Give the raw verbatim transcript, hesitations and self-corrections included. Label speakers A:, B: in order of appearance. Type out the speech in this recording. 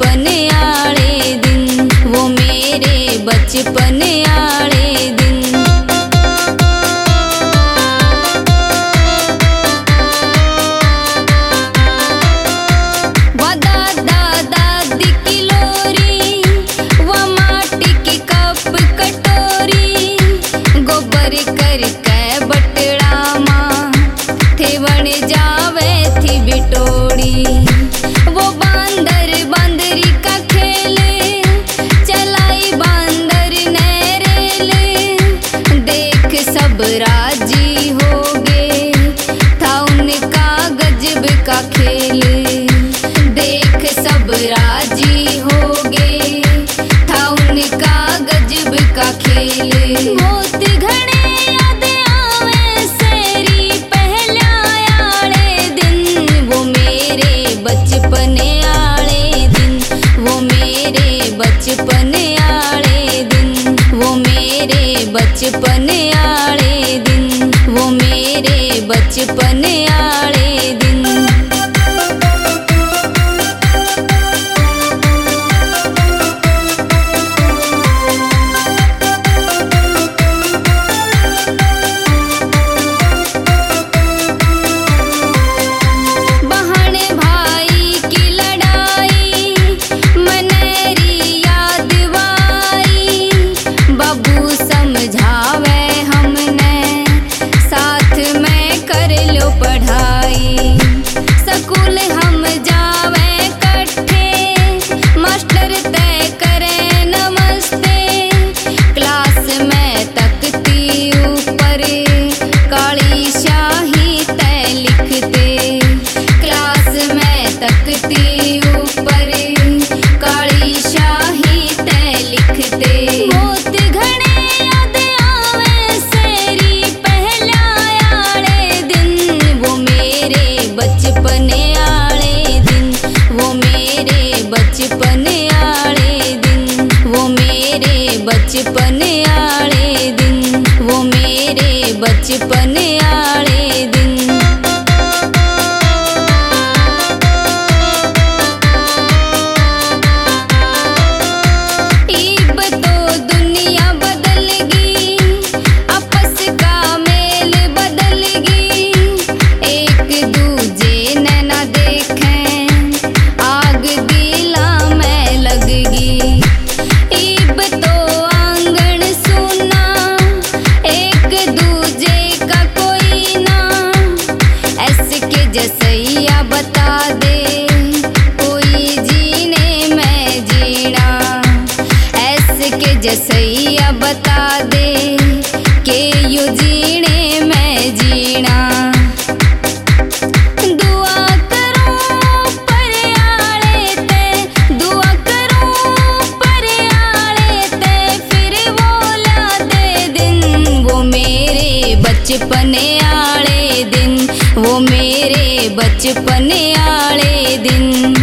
A: बचपन आले दिन, वो मेरे बचपन आले दिन। वो दादा दादी की लोरी, वो माटी की कप कटोरी, गोबर करके बटड़ा माँ थे बन जावे थी बिटोड़ी। वो बांदर बांदरी का खेले, चलाई बांदर ने रेले, देख सब राजी हो गए, था उनका गजब का खेले। देख सब राजी हो गए, था उनका गजब का खेले। बहुत घने याद आवे सेरी पहला आले दिन, वो मेरे बचपन आले दिन, वो मेरे बचपन आले दिन, वो मेरे बचपन आले दिन, वो मेरे बचपन आले दिन। स्कूल हम जावे कट्ठे, मास्टर तय करे नमस्ते, क्लास में तकती ऊपर काली शाही तय लिखते। क्लास में तकती ऊपर काली शाही तय लिखते। बहुत घने याद आवे सेरी पहला आले दिन, वो मेरे बचपन आले दिन, वो मेरे बचपन आले दिन, वो मेरे बचपन आले दिन, वो मेरे बचपन आले दिन। इब तो दुनिया बदल गई, आपस का मेल बदल गई, एक दूजे ने ना देखें, आग दिला में लगगी। इब तो आंगन सुना, एक दूजे का कोई ना, ऐसे के जसैया बता दे, कोई जीने में जीना। ऐसे के जसैया बता दे, के यू जीने में जीना। दुआ करूं पर आले ते, दुआ करूं पर आले ते, फिर वो ला दे दिन, वो मेरे बचपन आले दिन, वो मेरे बचपन आले दिन।